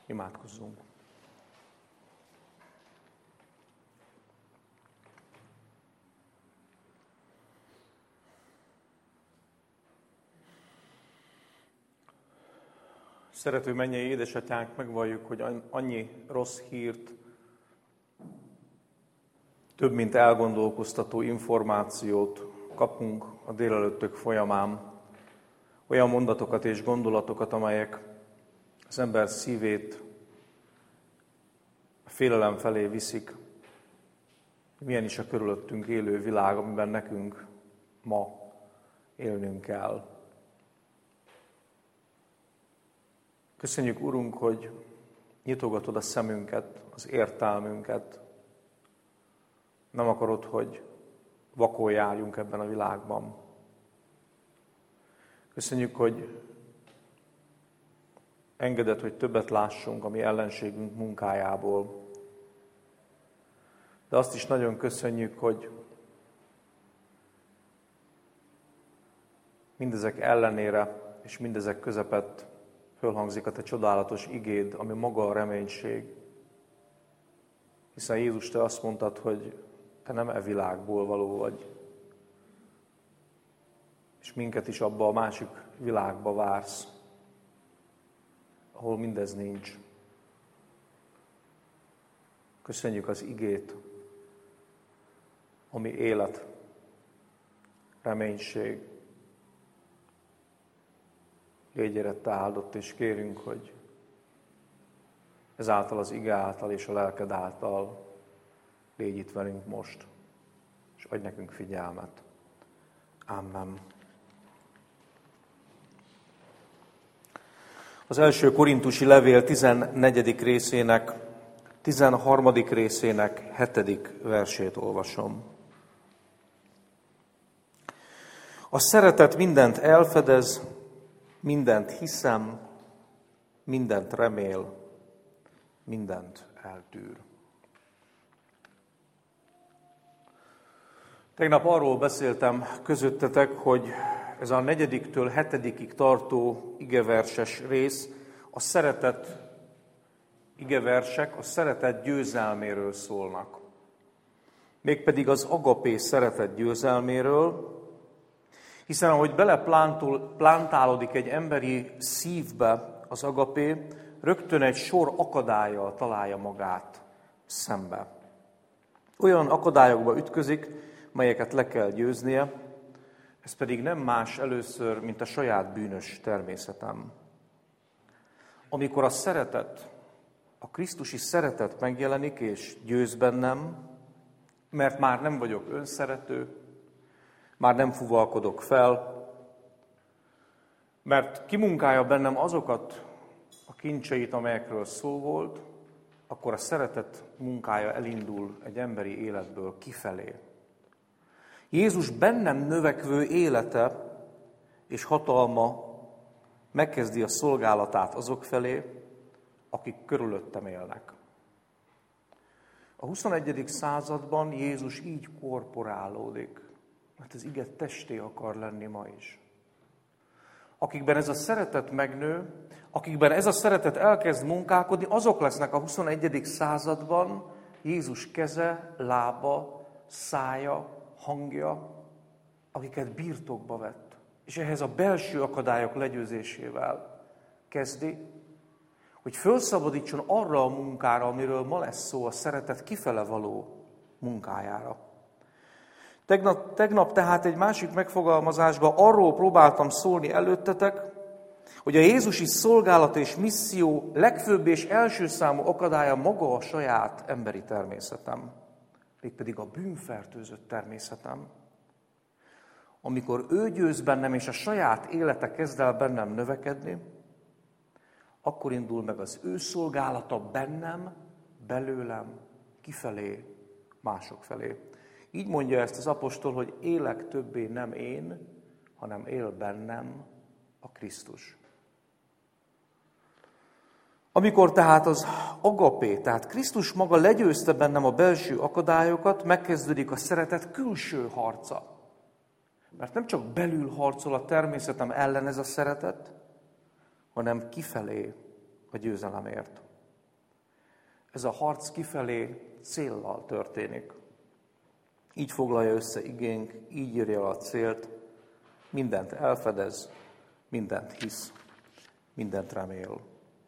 Imádkozzunk. Szerető mennyei édesatyánk, megvalljuk, hogy annyi rossz hírt, több mint elgondolkoztató információt kapunk a délelőttök folyamán. Olyan mondatokat és gondolatokat, amelyek az ember szívét a félelem felé viszik. Milyen is a körülöttünk élő világ, amiben nekünk ma élnünk kell. Köszönjük, Urunk, hogy nyitogatod a szemünket, az értelmünket. Nem akarod, hogy vakon járjunk ebben a világban. Köszönjük, hogy engeded, hogy többet lássunk a mi ellenségünk munkájából. De azt is nagyon köszönjük, hogy mindezek ellenére és mindezek közepett fölhangzik a te csodálatos igéd, ami maga a reménység. Hiszen Jézus, te azt mondtad, hogy te nem e világból való vagy, és minket is abba a másik világba vársz, ahol mindez nincs. Köszönjük az igét, ami élet, reménység. Légy érette áldott, és kérünk, hogy ezáltal az ige által és a lelked által légy itt velünk most, és adj nekünk figyelmet. Amen. Az első korintusi levél 14. részének, 13. részének 7. versét olvasom. A szeretet mindent elfedez, mindent hiszem, mindent remél, mindent eltűr. Tegnap arról beszéltem közöttetek, hogy ez a 4-től 7-ig tartó igeverses rész, a szeretet igeversek a szeretet győzelméről szólnak. Mégpedig az agapé szeretet győzelméről, hiszen ahogy beleplántálódik egy emberi szívbe az agapé, rögtön egy sor akadállyal találja magát szembe. Olyan akadályokba ütközik, melyeket le kell győznie, ez pedig nem más először, mint a saját bűnös természetem. Amikor a szeretet, a krisztusi szeretet megjelenik és győz bennem, mert már nem vagyok önszerető, már nem fuvalkodok fel, mert kimunkálja bennem azokat a kincseit, amelyekről szó volt, akkor a szeretet munkája elindul egy emberi életből kifelé. Jézus bennem növekvő élete és hatalma megkezdi a szolgálatát azok felé, akik körülöttem élnek. A 21. században Jézus így korporálódik, mert az ige testé akar lenni ma is. Akikben ez a szeretet megnő, akikben ez a szeretet elkezd munkálkodni, azok lesznek a 21. században Jézus keze, lába, szája, hangja, akiket birtokba vett. És ehhez a belső akadályok legyőzésével kezdi, hogy felszabadítson arra a munkára, amiről ma lesz szó, a szeretet kifele való munkájára. Tegnap tehát egy másik megfogalmazásban arról próbáltam szólni előttetek, hogy a Jézusi szolgálat és misszió legfőbb és első számú akadálya maga a saját emberi természetem, mégpedig a bűnfertőzött természetem. Amikor ő győz bennem, és a saját élete kezd el bennem növekedni, akkor indul meg az ő szolgálata bennem, belőlem, kifelé, mások felé. Így mondja ezt az apostol, hogy élek többé nem én, hanem él bennem a Krisztus. Amikor tehát az agapé, tehát Krisztus maga legyőzte bennem a belső akadályokat, megkezdődik a szeretet külső harca. Mert nem csak belül harcol a természetem ellen ez a szeretet, hanem kifelé a győzelemért. Ez a harc kifelé céllal történik. Így foglalja össze igénk, így írja el a célt, mindent elfedez, mindent hisz, mindent remél.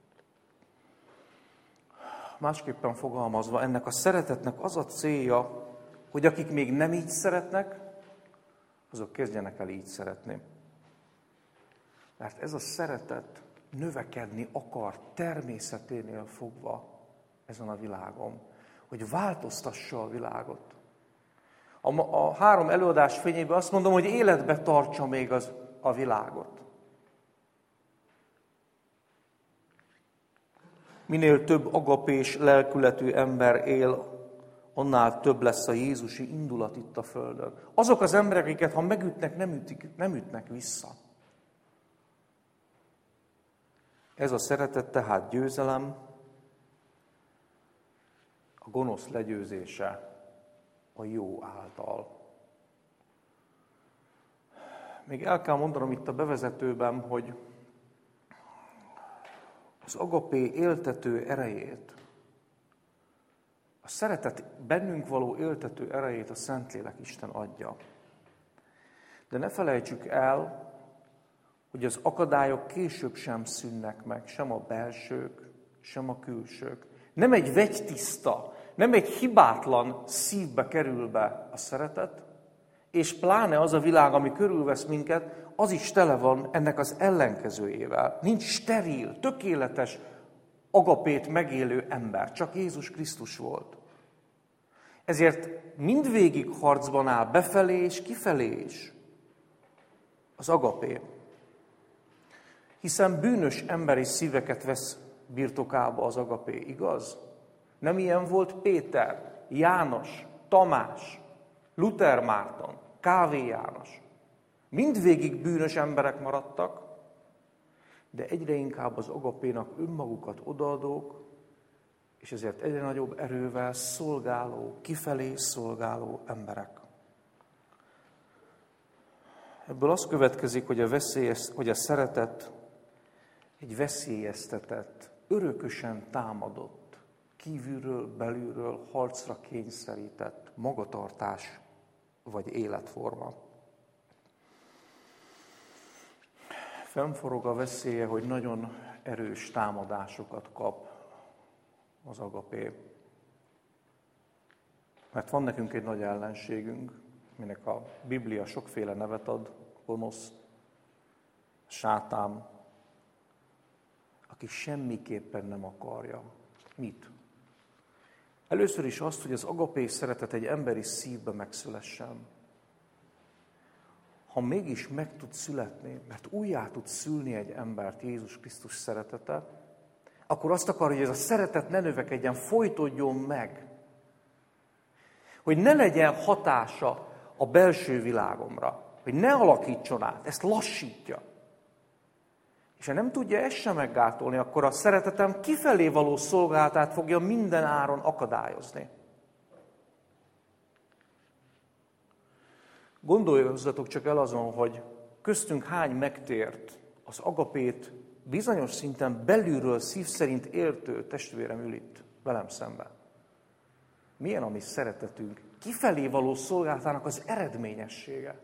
Másképpen fogalmazva, ennek a szeretetnek az a célja, hogy akik még nem így szeretnek, azok kezdjenek el így szeretni. Mert ez a szeretet növekedni akar természeténél fogva ezen a világon, hogy változtassa a világot. A 3 előadás fényében azt mondom, hogy életbe tartsa még a világot. Minél több agapés lelkületű ember él, annál több lesz a jézusi indulat itt a földön. Azok az emberek, akiket ha megütnek, nem ütnek vissza. Ez a szeretet tehát győzelem, a gonosz legyőzése a jó által. Még el kell mondanom itt a bevezetőben, hogy az agapé éltető erejét, a szeretet bennünk való éltető erejét a Szentlélek Isten adja. De ne felejtsük el, hogy az akadályok később sem szűnnek meg, sem a belsők, sem a külsők. Nem egy vegytiszta, nem egy hibátlan szívbe kerül be a szeretet, és pláne az a világ, ami körülvesz minket, az is tele van ennek az ellenkezőjével. Nincs steril, tökéletes agapét megélő ember, csak Jézus Krisztus volt. Ezért mindvégig harcban áll befelé és kifelé is az agapé. Hiszen bűnös emberi szíveket vesz birtokába az agapé, igaz? Nem ilyen volt Péter, János, Tamás, Luther Márton, Kávé János. Mindvégig bűnös emberek maradtak, de egyre inkább az agapénak önmagukat odaadók, és ezért egyre nagyobb erővel szolgáló, kifelé szolgáló emberek. Ebből az következik, hogy a szeretet egy veszélyeztetett, örökösen támadott, kívülről, belülről harcra kényszerített magatartás vagy életforma. Fennforog a veszélye, hogy nagyon erős támadásokat kap az agapé. Mert van nekünk egy nagy ellenségünk, minek a Biblia sokféle nevet ad, gonosz, sátán, aki semmiképpen nem akarja. Mit? Először is azt, hogy az agapé szeretet egy emberi szívbe megszülessen. Ha mégis meg tud születni, mert újjá tud szülni egy embert Jézus Krisztus szeretete, akkor azt akarja, hogy ez a szeretet ne növekedjen, folytódjon meg. Hogy ne legyen hatása a belső világomra, hogy ne alakítson át, ezt lassítja. És ha nem tudja ezt sem meggátolni, akkor a szeretetem kifelé való szolgálatát fogja minden áron akadályozni. Gondoljazzatok csak el azon, hogy köztünk hány megtért az agapét bizonyos szinten belülről szív szerint értő testvérem ül itt velem szemben. Milyen a mi szeretetünk kifelé való szolgálatának az eredményessége?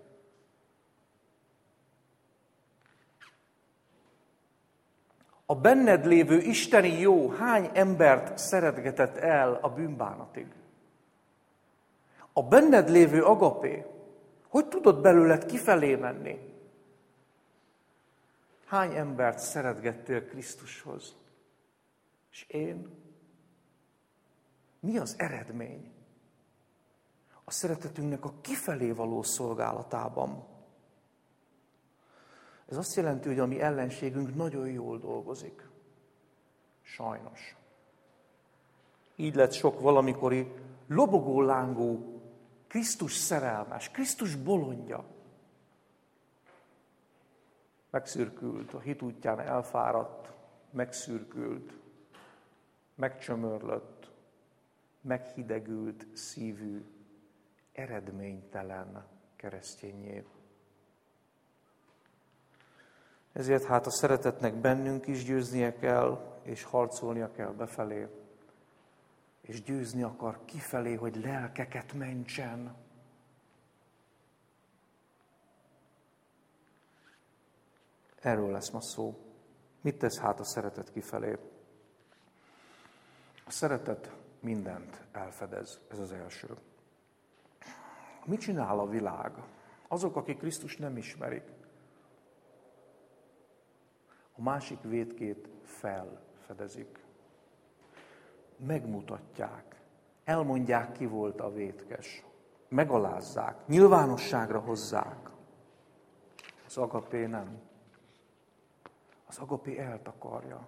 A benned lévő isteni jó hány embert szeretgetett el a bűnbánatig? A benned lévő agapé, hogy tudod belőled kifelé menni? Hány embert szeretgettél Krisztushoz? És én? Mi az eredmény? A szeretetünknek a kifelé való szolgálatában. Ez azt jelenti, hogy a mi ellenségünk nagyon jól dolgozik. Sajnos. Így lett sok valamikori lobogó lángó Krisztus szerelmes, Krisztus bolondja. Megszürkült, a hit útján elfáradt, megszürkült, megcsömörlött, meghidegült szívű, eredménytelen keresztényé. Ezért hát a szeretetnek bennünk is győznie kell, és harcolnia kell befelé, és győzni akar kifelé, hogy lelkeket mentsen. Erről lesz ma szó. Mit tesz hát a szeretet kifelé? A szeretet mindent elfedez, ez az első. Mit csinál a világ? Azok, akik Krisztust nem ismerik, a másik vétkét felfedezik. Megmutatják, elmondják, ki volt a vétkes. Megalázzák, nyilvánosságra hozzák. Az agapé nem. Az agapé eltakarja.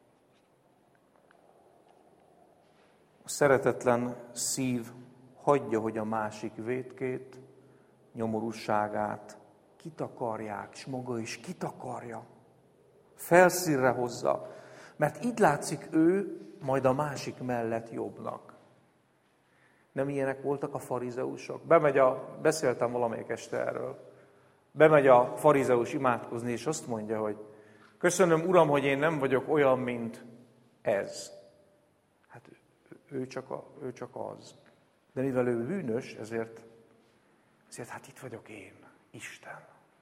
A szeretetlen szív hagyja, hogy a másik vétkét, nyomorúságát kitakarják, és maga is kitakarja. Felszínre hozza, mert így látszik ő majd a másik mellett jobbnak. Nem ilyenek voltak a farizeusok? Beszéltem valamelyik este erről. Bemegy a farizeus imádkozni, és azt mondja, hogy köszönöm, Uram, hogy én nem vagyok olyan, mint ez. Hát ő csak az. De mivel ő bűnös, ezért hát itt vagyok én, Isten.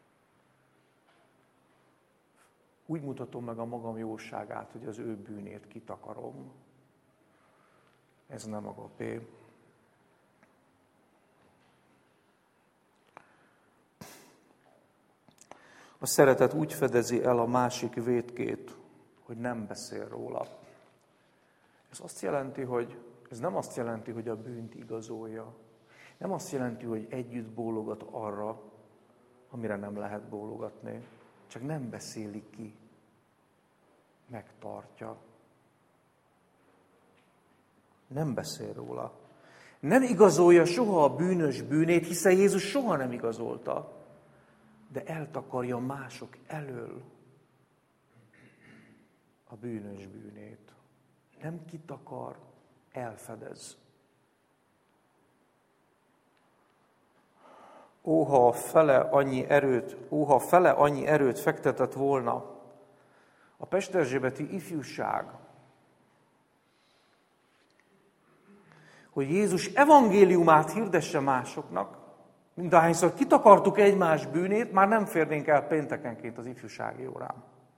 Úgy mutatom meg a magam jóságát, hogy az ő bűnét kitakarom. Ez nem agapé. A szeretet úgy fedezi el a másik vétkét, hogy nem beszél róla. Ez nem azt jelenti, hogy a bűnt igazolja. Nem azt jelenti, hogy együtt bólogat arra, amire nem lehet bólogatni. Csak nem beszéli ki. Megtartja. Nem beszél róla. Nem igazolja soha a bűnös bűnét, hiszen Jézus soha nem igazolta. De eltakarja mások elől a bűnös bűnét. Nem kitakar, elfedez. Óha fele annyi erőt fektetett volna a pesterzsébeti ifjúság, hogy Jézus evangéliumát hirdesse másoknak, mindahányszor kitakartuk egymás bűnét, már nem férnénk el péntekenként az ifjúsági órán.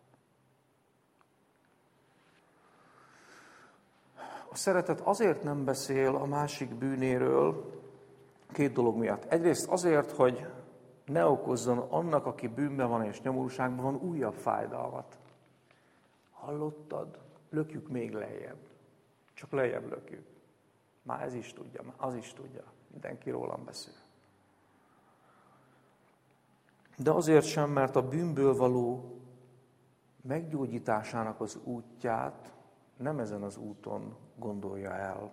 A szeretet azért nem beszél a másik bűnéről, két dolog miatt. Egyrészt azért, hogy ne okozzon annak, aki bűnben van és nyomorúságban van, újabb fájdalmat. Hallottad? Lökjük még lejjebb. Csak lejjebb lökjük. Már ez is tudja, már az is tudja. Mindenki rólam beszél. De azért sem, mert a bűnből való meggyógyításának az útját nem ezen az úton gondolja el.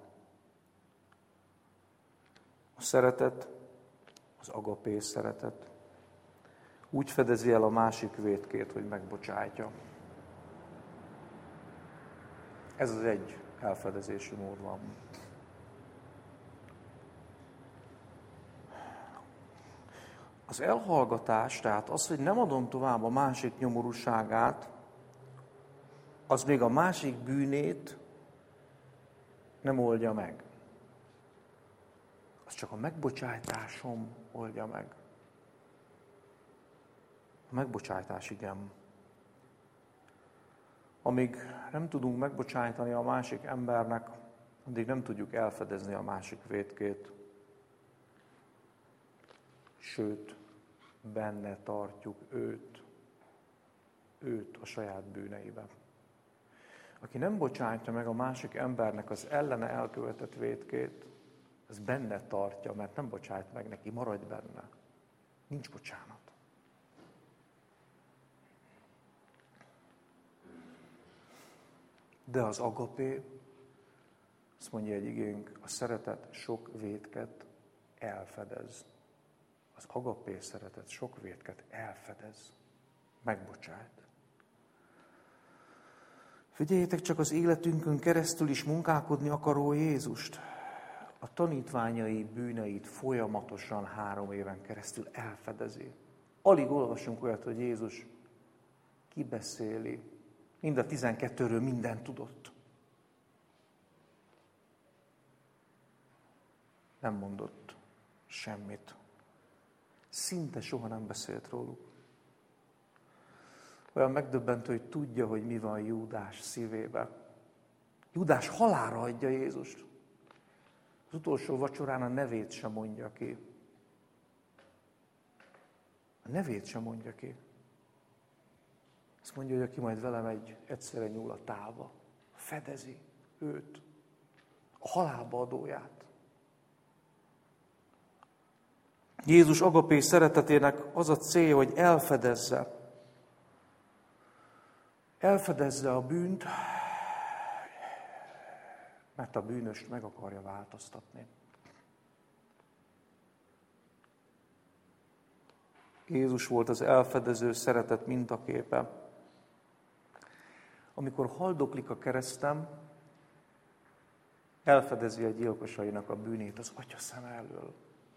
A szeretet, az agapé szeretet úgy fedezi el a másik vétkét, hogy megbocsájtja. Ez az egy elfedezési mód van. Az elhallgatás, tehát az, hogy nem adom tovább a másik nyomorúságát, az még a másik bűnét nem oldja meg. Az csak a megbocsájtásom oldja meg. A megbocsájtás, igen. Amíg nem tudunk megbocsájtani a másik embernek, addig nem tudjuk elfedezni a másik vétkét. Sőt, benne tartjuk őt a saját bűneiben. Aki nem bocsátja meg a másik embernek az ellene elkövetett vétkét, az benne tartja, mert nem bocsát meg neki, maradj benne. Nincs bocsánat. De az agapé, azt mondja egy igénk, a szeretet sok vétket elfedez. Az agapé szeretet sok vétket elfedez, megbocsájt. Figyeljétek csak az életünkön keresztül is munkálkodni akaró Jézust. A tanítványai bűneit folyamatosan 3 éven keresztül elfedezi. Alig olvasunk olyat, hogy Jézus kibeszéli. Mind a 12-ről mindent tudott. nem mondott semmit. Szinte soha nem beszélt róluk. Olyan megdöbbentő, hogy tudja, hogy mi van Júdás szívében. Júdás halálra adja Jézust. Az utolsó vacsorán a nevét sem mondja ki. A nevét sem mondja ki. Azt mondja, hogy aki majd vele megy, egyszerre nyúl a tálba. Fedezi őt, a halálba adóját. Jézus agapé szeretetének az a célja, hogy elfedezze a bűnt, mert a bűnöst meg akarja változtatni. Jézus volt az elfedező szeretet mintaképe. Amikor haldoklik a keresztem, elfedezi a gyilkosainak a bűnét az Atya szeme elől.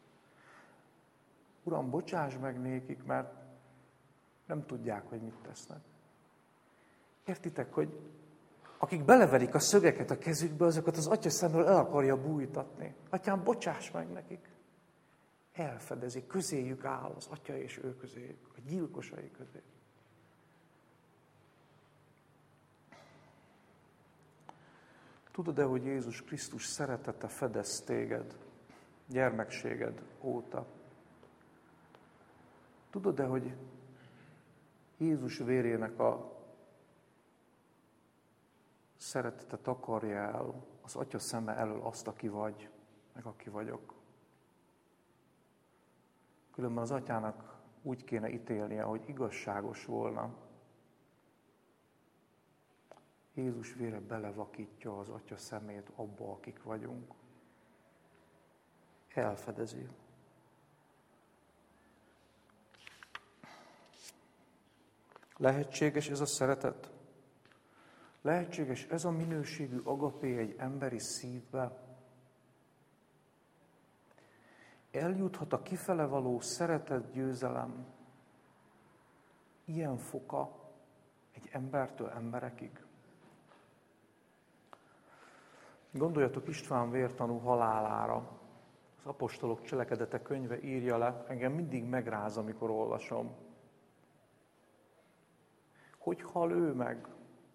Uram, bocsáss meg nékik, mert nem tudják, hogy mit tesznek. Értitek, hogy akik beleverik a szögeket a kezükbe, azokat az Atya szemről el akarja bújtatni. Atyám, bocsáss meg nekik. Elfedezi, közéjük áll az Atya és ő közéjük, a gyilkosai közé. Tudod-e, hogy Jézus Krisztus szeretete fedez téged, gyermekséged óta? Tudod-e, hogy Jézus vérének a szeretete takarja el az Atya szeme elől azt, aki vagy, meg aki vagyok? Különben az Atyának úgy kéne ítélnie, hogy igazságos volna. Jézus vére belevakítja az Atya szemét abba, akik vagyunk. Elfedezi. Lehetséges ez a szeretet? Lehetséges ez a minőségű agapé egy emberi szívbe? Eljuthat a kifele való szeretet győzelem ilyen foka egy embertől emberekig? Gondoljatok István vértanú halálára. Az Apostolok Cselekedete könyve írja le, engem mindig megráz, amikor olvasom. Hogy hal ő meg?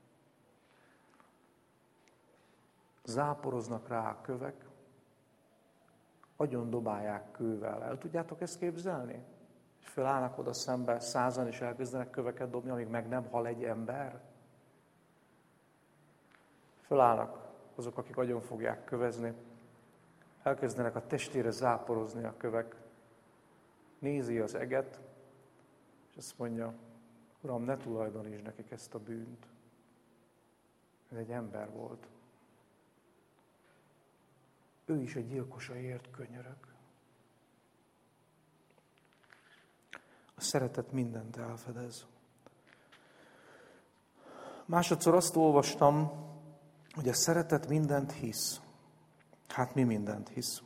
Záporoznak rá a kövek, agyon dobálják kővel. El tudjátok ezt képzelni? És fölállnak oda szembe 100-an, és elkezdenek köveket dobni, amíg meg nem hal egy ember? Fölállnak azok, akik agyon fogják kövezni, elkezdenek a testére záporozni a kövek. Nézi az eget, és azt mondja, Uram, ne tulajdonítsd nekik ezt a bűnt. Ez egy ember volt. Ő is egy gyilkosaiért könyörög. A szeretet mindent elfedez. Másodszor azt olvastam, hogy a szeretet mindent hisz. Hát mi mindent hisz?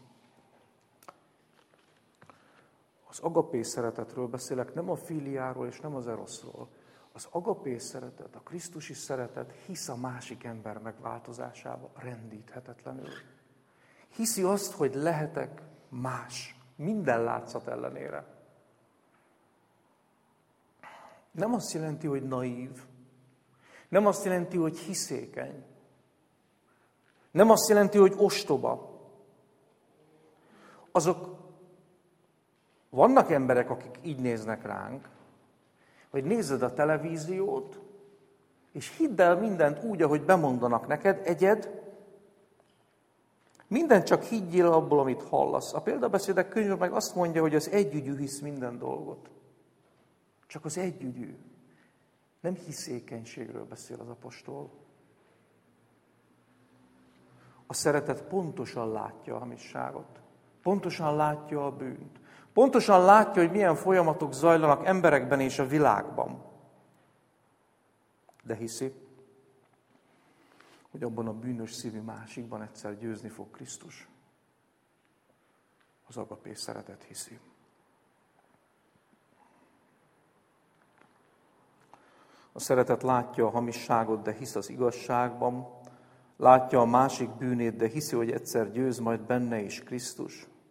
Az agapé szeretetről beszélek, nem a filiáról és nem az eroszról. Az agapé szeretet, a krisztusi szeretet hisz a másik ember megváltozásába rendíthetetlenül. Hiszi azt, hogy lehetek más, minden látszat ellenére. Nem azt jelenti, hogy naív. Nem azt jelenti, hogy hiszékeny. Nem azt jelenti, hogy ostoba. Vannak emberek, akik így néznek ránk, hogy nézed a televíziót, és hidd el mindent úgy, ahogy bemondanak neked, egyed, mindent csak higgyél abból, amit hallasz. A példabeszédek könyve meg azt mondja, hogy az együgyű hisz minden dolgot. Csak az együgyű. Nem hiszékenységről beszél az apostol. A szeretet pontosan látja a hamisságot. Pontosan látja a bűnt. Pontosan látja, hogy milyen folyamatok zajlanak emberekben és a világban. De hiszi, hogy abban a bűnös szívű másikban egyszer győzni fog Krisztus. Az agapé szeretet hiszi. A szeretet látja a hamisságot, de hisz az igazságban. Látja a másik bűnét, de hiszi, hogy egyszer győz majd benne is Krisztus.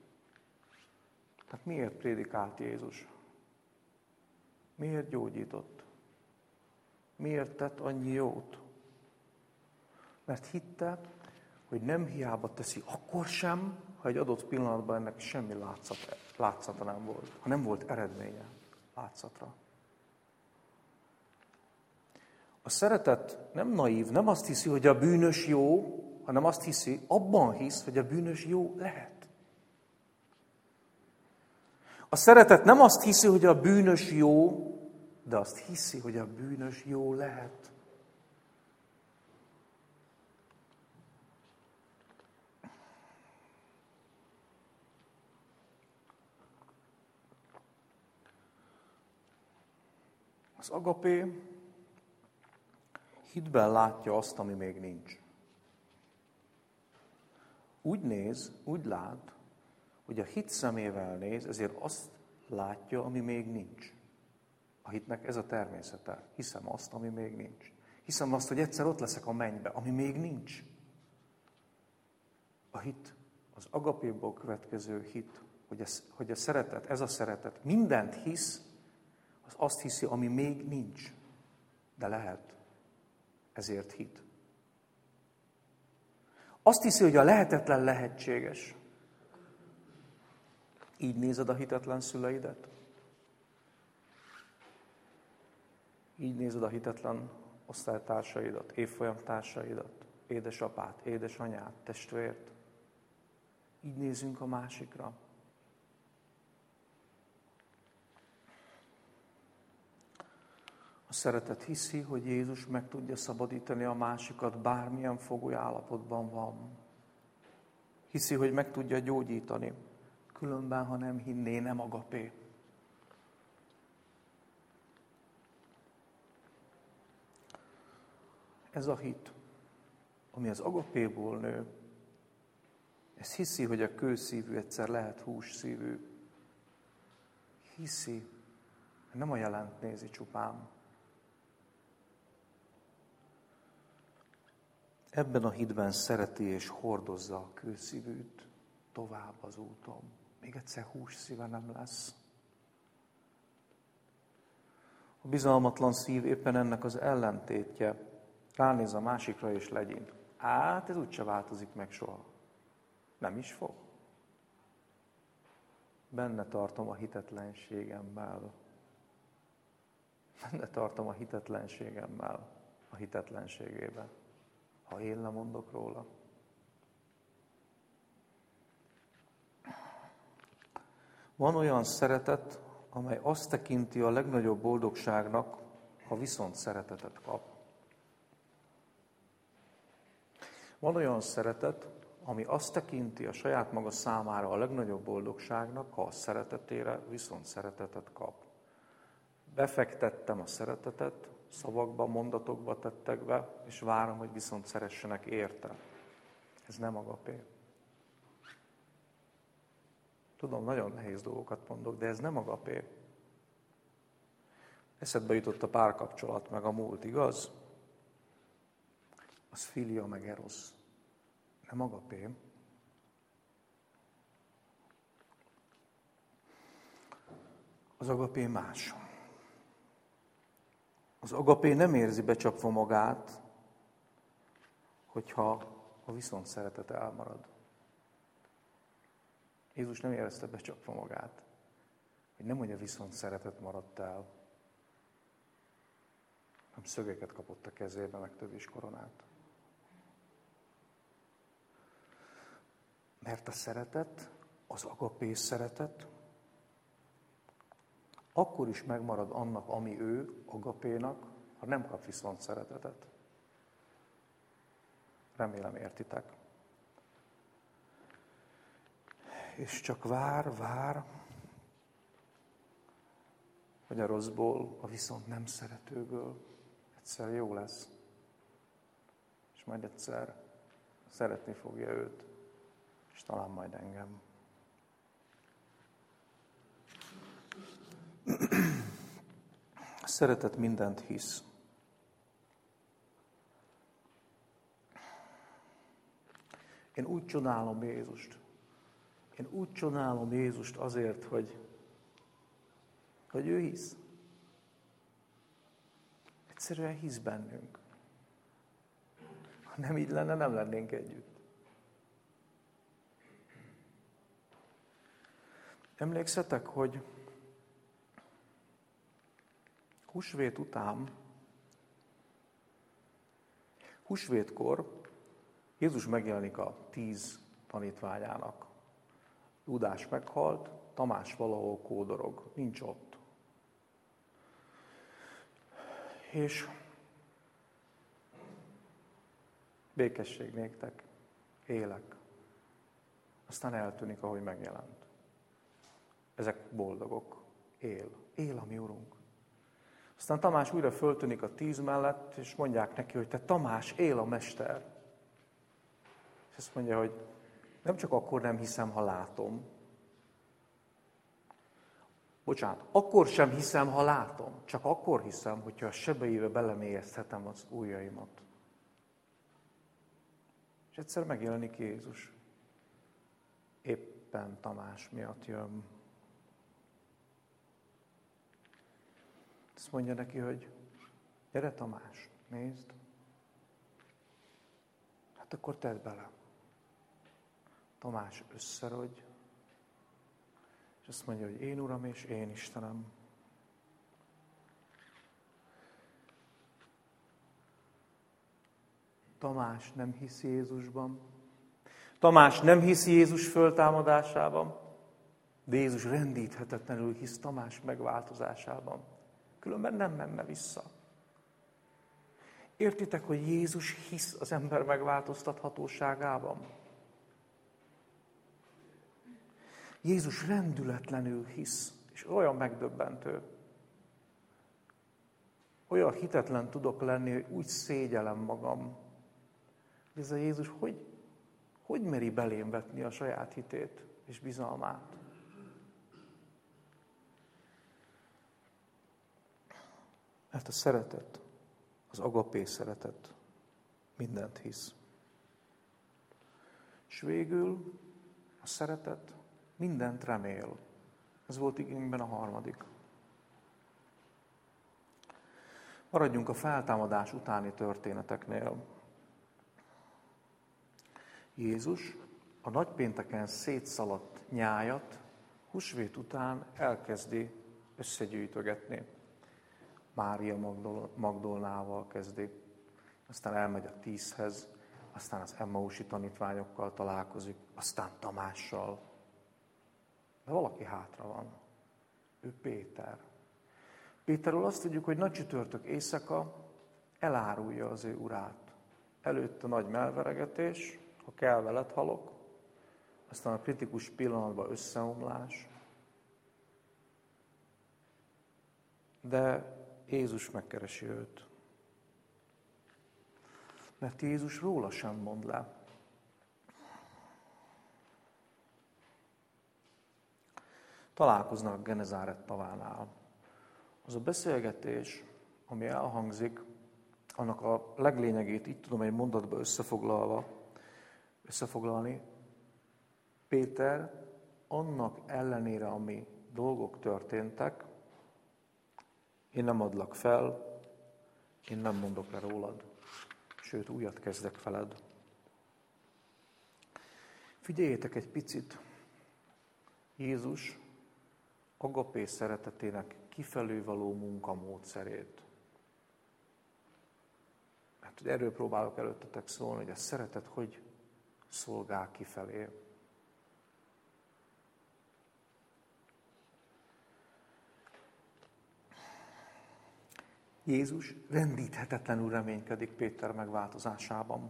Hát miért prédikált Jézus? Miért gyógyított? Miért tett annyi jót? Mert hitte, hogy nem hiába teszi akkor sem, ha egy adott pillanatban ennek semmi látszata nem volt. Ha nem volt eredménye látszatra. A szeretet nem naív, nem azt hiszi, hogy a bűnös jó, hanem azt hiszi, abban hisz, hogy a bűnös jó lehet. A szeretet nem azt hiszi, hogy a bűnös jó, de azt hiszi, hogy a bűnös jó lehet. Az agapé hitben látja azt, ami még nincs. Úgy néz, úgy lát, hogy a hit szemével néz, ezért azt látja, ami még nincs. A hitnek ez a természete. Hiszem azt, ami még nincs. Hiszem azt, hogy egyszer ott leszek a mennybe, ami még nincs. A hit, az agapéból következő hit, hogy a szeretet, ez a szeretet mindent hisz, az azt hiszi, ami még nincs, de lehet. Ezért hit. Azt hiszi, hogy a lehetetlen lehetséges. Így nézed a hitetlen szüleidet? Így nézed a hitetlen osztálytársaidat, évfolyamtársaidat, édesapát, édesanyát, testvért? Így nézünk a másikra. A szeretet hiszi, hogy Jézus meg tudja szabadítani a másikat, bármilyen fogoly állapotban van. Hiszi, hogy meg tudja gyógyítani. Különben, ha nem hinné, nem agapé. Ez a hit, ami az agapéból nő, ez hiszi, hogy a kőszívű egyszer lehet hússzívű. Hiszi, nem a jelent nézi csupán. Ebben a hitben szereti és hordozza a kőszívűt tovább az úton. Még egyszer hússzíve nem lesz. A bizalmatlan szív éppen ennek az ellentétje. Ránéz a másikra és legyint. Hát ez úgyse változik meg soha. Nem is fog. Benne tartom a hitetlenségemmel. Benne tartom a hitetlenségemmel a hitetlenségében. Ha én lemondok róla. Van olyan szeretet, amely azt tekinti a legnagyobb boldogságnak, ha viszont szeretetet kap. Van olyan szeretet, ami azt tekinti a saját maga számára a legnagyobb boldogságnak, ha a szeretetére viszont szeretetet kap. Befektettem a szeretetet, szavakba, mondatokba, tettekbe, és várom, hogy viszont szeressenek érte. Ez nem agapé. Tudom, nagyon nehéz dolgokat mondok, de ez nem agapé. Eszedbe jutott a párkapcsolat, meg a múlt, igaz? Az filia, meg erosz. Nem agapé. Az agapé más. Az agapé nem érzi becsapva magát, hogyha a viszont szeretete elmarad. Jézus nem érezte becsapva magát, hogy nem, hogy a viszont szeretet maradt el, hanem szögeket kapott a kezébe, meg tövis koronát. Mert a szeretet, az agapé szeretet, akkor is megmarad annak, ami ő, agapénak, ha nem kap viszont szeretetet. Remélem értitek. És csak vár, hogy a rosszból, a viszont nem szeretőből egyszer jó lesz. És majd egyszer szeretni fogja őt, és talán majd engem. A szeretet mindent hisz. Én úgy csodálom Jézust. Én úgy csodálom Jézust azért, hogy ő hisz. Egyszerűen hisz bennünk. Ha nem így lenne, nem lennénk együtt. Emlékszetek, hogy húsvét után, húsvétkor Jézus megjelenik a 10 tanítványának. Júdás meghalt, Tamás valahol kódorog, nincs ott. És békesség néktek, élek. Aztán eltűnik, ahogy megjelent. Ezek boldogok. Él a mi Urunk. Aztán Tamás újra föltűnik a 10 mellett, és mondják neki, hogy te Tamás, él a Mester. És azt mondja, hogy nem csak akkor nem hiszem, ha látom. Bocsánat, akkor sem hiszem, ha látom. Csak akkor hiszem, hogyha a sebeibe belemélyezhetem az ujjaimat. És egyszer megjelenik Jézus. Éppen Tamás miatt jön. Azt mondja neki, hogy gyere Tamás, nézd. Hát akkor tedd bele. Tamás összerodj, és azt mondja, hogy én Uram és én Istenem. Tamás nem hisz Jézusban. Tamás nem hisz Jézus föltámadásában, de Jézus rendíthetetlenül hisz Tamás megváltozásában. Különben nem menne vissza. Értitek, hogy Jézus hisz az ember megváltoztathatóságában? Jézus rendületlenül hisz, és olyan megdöbbentő. Olyan hitetlen tudok lenni, hogy úgy szégyellem magam. Ez a Jézus hogy meri belém vetni a saját hitét és bizalmát? Mert a szeretet, az agapé szeretet mindent hisz. És végül a szeretet mindent remél. Ez volt igényben a 3. Maradjunk a feltámadás utáni történeteknél. Jézus a nagypénteken szétszaladt nyájat húsvét után elkezdi összegyűjtögetni. Mária Magdolnával kezdi, aztán elmegy a 10-hez, aztán az Emmausi tanítványokkal találkozik, aztán Tamással. De valaki hátra van. Ő Péter. Péterről azt tudjuk, hogy nagy csütörtök éjszaka elárulja az ő urát. Előtte nagy mellveregetés, ha kell, veled halok, aztán a kritikus pillanatban összeomlás. De Jézus megkeresi őt. Mert Jézus róla sem mond le. Találkoznak Genezáret tavánál. Az a beszélgetés, ami elhangzik, annak a leglényegét így tudom egy mondatba összefoglalni. Péter annak ellenére, ami dolgok történtek, én nem adlak fel, én nem mondok le rólad, sőt, újat kezdek veled. Figyeljétek egy picit Jézus agapé szeretetének kifelé való munkamódszerét. Mert hogy erről próbálok előttetek szólni, hogy a szeretet hogy szolgál kifelé. Jézus rendíthetetlenül reménykedik Péter megváltozásában.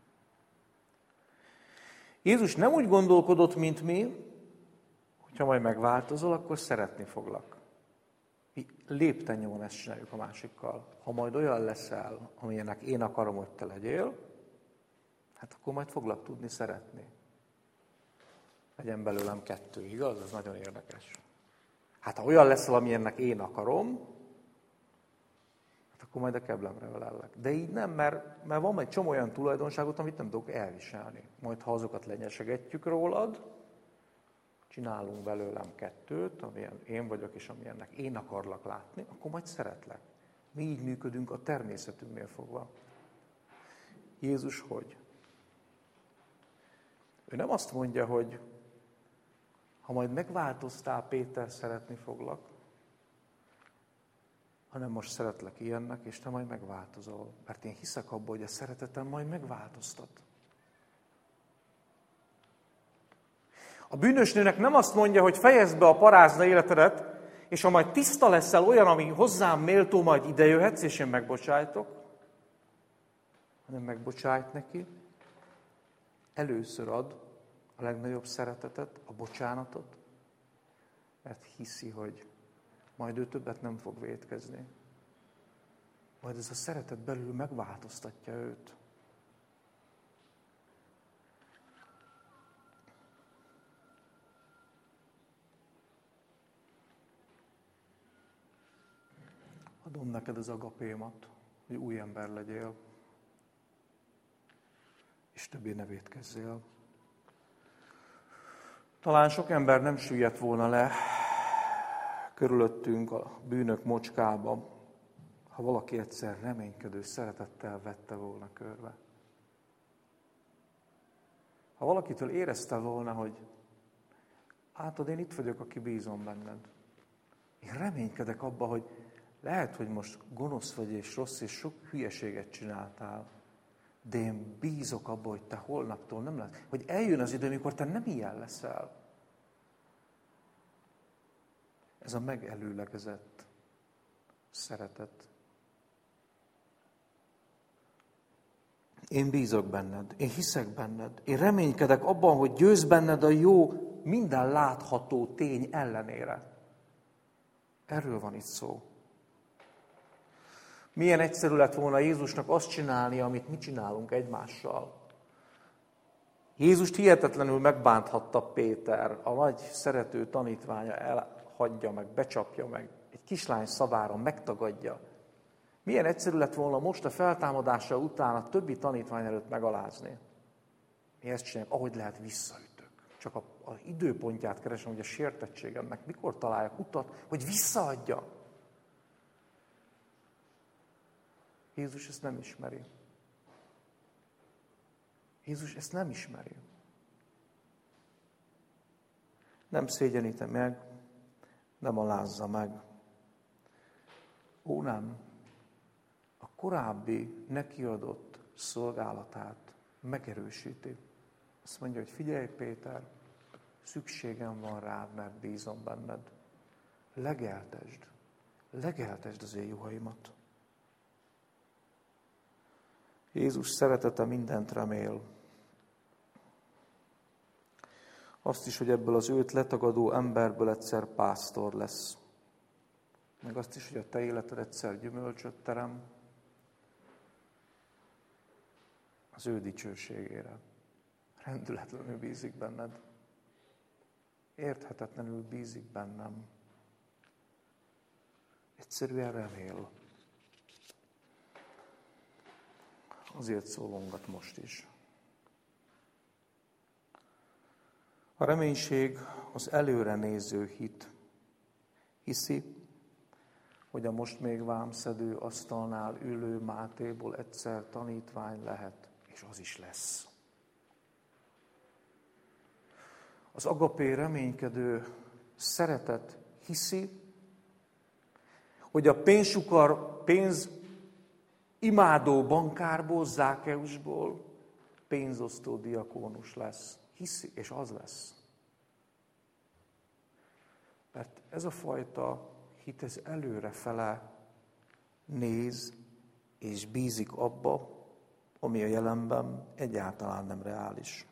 Jézus nem úgy gondolkodott, mint mi, hogyha majd megváltozol, akkor szeretni foglak. Mi lépten-nyomon ezt csináljuk a másikkal. Ha majd olyan leszel, amilyennek én akarom, hogy te legyél, hát akkor majd foglak tudni szeretni. Legyen belőlem 2, igaz? Ez nagyon érdekes. Hát ha olyan leszel, amilyennek én akarom, akkor majd a keblemre ölellek. De így nem, mert van egy csomó olyan tulajdonságot, amit nem tudok elviselni. Majd ha azokat lenyesegetjük rólad, csinálunk belőlem kettőt, amilyen én vagyok, és amilyennek én akarlak látni, akkor majd szeretlek. Mi így működünk a természetünknél fogva. Jézus hogy? Ő nem azt mondja, hogy ha majd megváltoztál, Péter, szeretni foglak, hanem most szeretlek ilyennek, és te majd megváltozol. Mert én hiszek abban, hogy a szeretetem majd megváltoztat. A bűnös nőnek nem azt mondja, hogy fejezd be a parázna életedet, és ha majd tiszta leszel olyan, ami hozzám méltó, majd idejöhetsz, és én megbocsájtok, hanem megbocsájt neki. Először ad a legnagyobb szeretetet, a bocsánatot, mert hiszi, hogy majd ő többet nem fog vétkezni. Majd ez a szeretet belül megváltoztatja őt. Adom neked az agapémat, hogy új ember legyél, és többé ne vétkezzél. Talán sok ember nem süllyedt volna le körülöttünk a bűnök mocskába, ha valaki egyszer reménykedő szeretettel vette volna körbe. Ha valakitől érezte volna, hogy látod, én itt vagyok, aki bízom benned. Én reménykedek abba, hogy lehet, hogy most gonosz vagy és rossz, és sok hülyeséget csináltál, de én bízok abba, hogy te holnaptól nem lesz. Hogy eljön az idő, amikor te nem ilyen leszel. Ez a megelőlegezett szeretet. Én bízok benned, én hiszek benned, én reménykedek abban, hogy győz benned a jó minden látható tény ellenére. Erről van itt szó. Milyen egyszerű lett volna Jézusnak azt csinálni, amit mi csinálunk egymással. Jézust hihetetlenül megbánthatta Péter, a nagy szerető tanítványa elhagyja meg, becsapja meg, egy kislány szaváron megtagadja. Milyen egyszerű lett volna most a feltámadása után a többi tanítvány előtt megalázni. Mi ezt csináljuk, ahogy lehet visszaütök. Csak az időpontját keresem, hogy a sértettségemnek mikor találjak utat, hogy visszaadja. Jézus ezt nem ismeri. Jézus ezt nem ismeri. Nem szégyeníti meg, nem alázza meg. Ó, nem. A korábbi nekiadott szolgálatát megerősíti. Azt mondja, hogy figyelj, Péter, szükségem van rád, mert bízom benned. Legeltesd az én juhaimat. Jézus szeretete mindent remél. Azt is, hogy ebből az őt letagadó emberből egyszer pásztor lesz. Meg azt is, hogy a te életed egyszer gyümölcsöt terem az ő dicsőségére. Rendületlenül bízik benned. Érthetetlenül bízik bennem. Egyszerűen remél. Azért szólongat most is. A reménység az előre néző hit. Hiszi, hogy a most még vámszedő asztalnál ülő Mátéból egyszer tanítvány lehet, és az is lesz. Az agapé reménykedő szeretet hiszi, hogy a pénz imádó bankárból, Zákeusból pénzosztó diakónus lesz. Hiszi, és az lesz. Mert ez a fajta hit, ez előrefele néz, és bízik abba, ami a jelenben egyáltalán nem reális.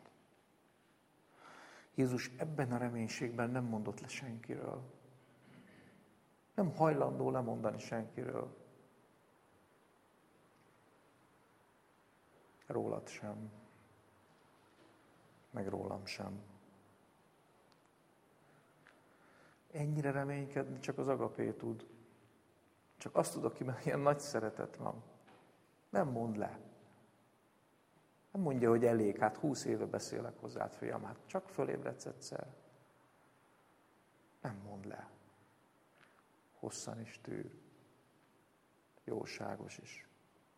Jézus ebben a reménységben nem mondott le senkiről. Nem hajlandó lemondani senkiről. Rólad sem. Meg rólam sem. Ennyire reménykedni csak az agapé tud. Csak azt tud, akiben ilyen nagy szeretet van. Nem mond le. Nem mondja, hogy elég, hát 20 éve beszélek hozzád, fiam, hát csak fölébredsz egyszer. Nem mond le. Hosszan is tűr. Jóságos is.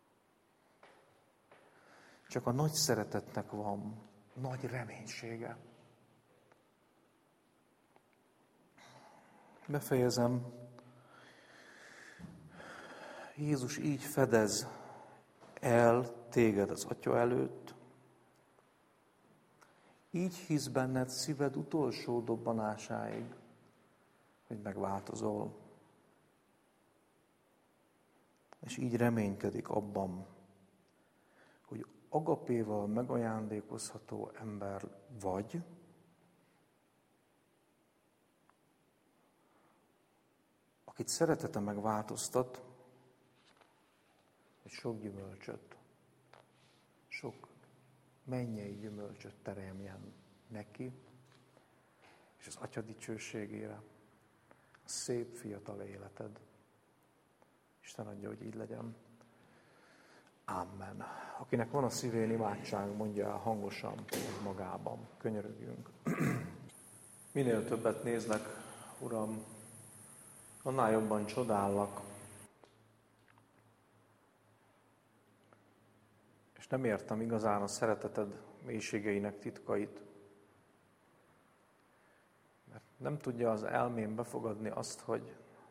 Csak a nagy szeretetnek van nagy reménysége. Befejezem. Jézus így fedez el téged az Atya előtt. Így hisz benned szíved utolsó dobbanásáig, hogy megváltozol. És így reménykedik abban, hogy agapéval megajándékozható ember vagy, akit szeretete megváltoztat, hogy sok gyümölcsöt, sok mennyei gyümölcsöt teremjen neki, és az Atya dicsőségére, a szép fiatal életed. Isten adja, hogy így legyen. Amen. Akinek van a szívén imádság, mondja el hangosan magában. Könyörögjünk. Minél többet néznek, Uram, annál jobban csodállak. És nem értem igazán a szereteted mélységeinek titkait. Mert nem tudja az elmém befogadni azt, hogy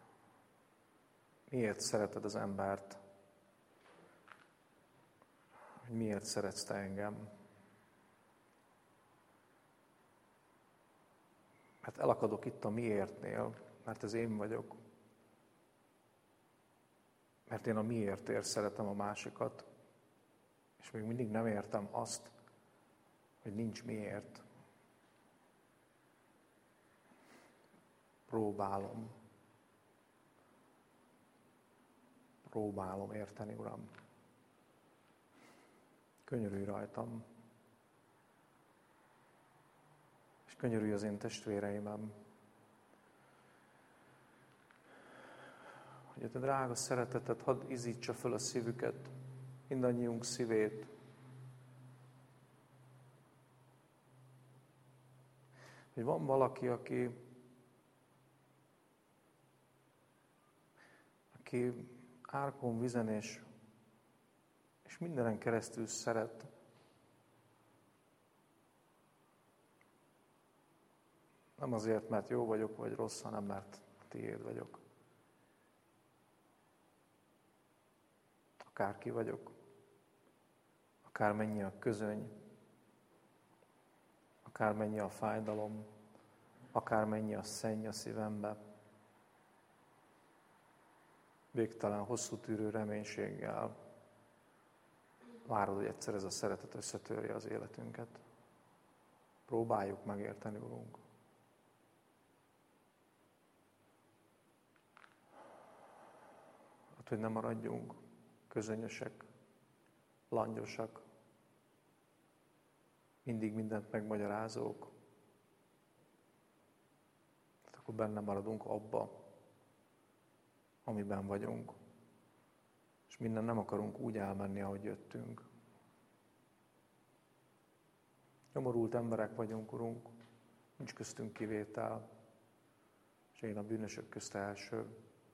miért szereted az embert, hogy miért szeretsz te engem. Mert elakadok itt a miértnél, mert ez én vagyok. Mert én a miértért szeretem a másikat, és még mindig nem értem azt, hogy nincs miért. Próbálom érteni, Uram. Könyörülj rajtam. És könyörülj az én testvéreimem. Hogy a te drága szereteted hadd izítsa föl a szívüket, mindannyiunk szívét. Hogy van valaki, aki árkon, vizen és mindenen keresztül szeret. Nem azért, mert jó vagyok, vagy rossz, hanem mert tiéd vagyok. Akárki vagyok, akármennyi a közöny, akármennyi a fájdalom, akármennyi a szenny a szívembe, végtelen, hosszú tűrő reménységgel várod, hogy egyszer ez a szeretet összetörje az életünket. Próbáljuk megérteni, Urunk. Hát, hogy ne maradjunk közönyösek, langyosak, mindig mindent megmagyarázók, hát akkor benne maradunk abba, amiben vagyunk, és minden nem akarunk úgy elmenni, ahogy jöttünk. Nyomorult emberek vagyunk, Urunk, nincs köztünk kivétel, és én a bűnösök közt első.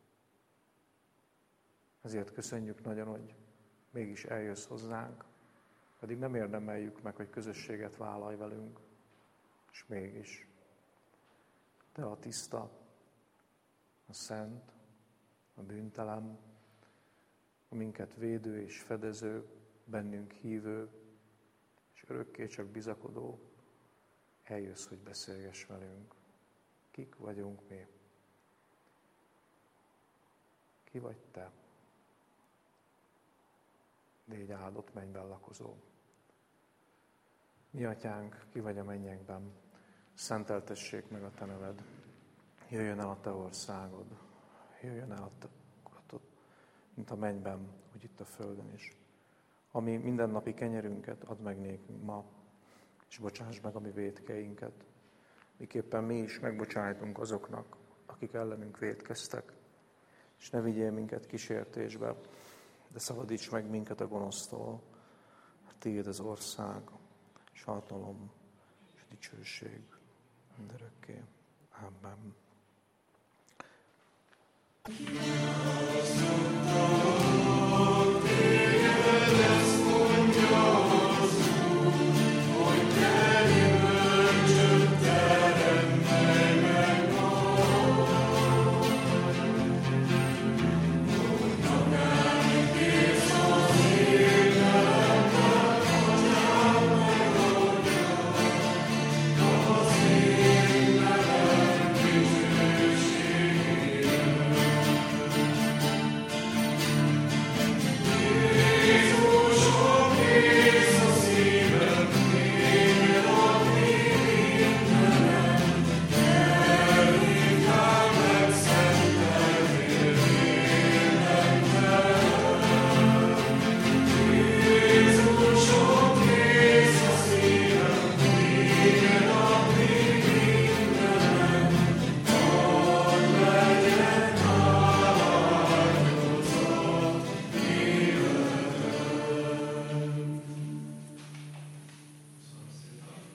Ezért köszönjük nagyon, hogy mégis eljössz hozzánk, pedig nem érdemeljük meg, hogy közösséget vállalj velünk, és mégis. Te a tiszta, a szent, a bűntelen, a minket védő és fedező, bennünk hívő, és örökké csak bizakodó, eljössz, hogy beszélgess velünk. Kik vagyunk mi? Ki vagy te? Légy áldott mennyben lakozó. Mi atyánk, ki vagy a mennyekben, szenteltessék meg a te neved. Jöjjön el a te országod, jöjjön el a te akaratod, mint a mennyben, úgy itt a földön is. Ami mindennapi kenyerünket add meg nékünk ma, és bocsáss meg a mi vétkeinket, miképpen mi is megbocsájtunk azoknak, akik ellenünk vétkeztek, és ne vigyél minket kísértésbe, de szabadíts meg minket a gonosztól, mert tiéd az ország, és hatalom, és dicsőség mindörökké. Amen.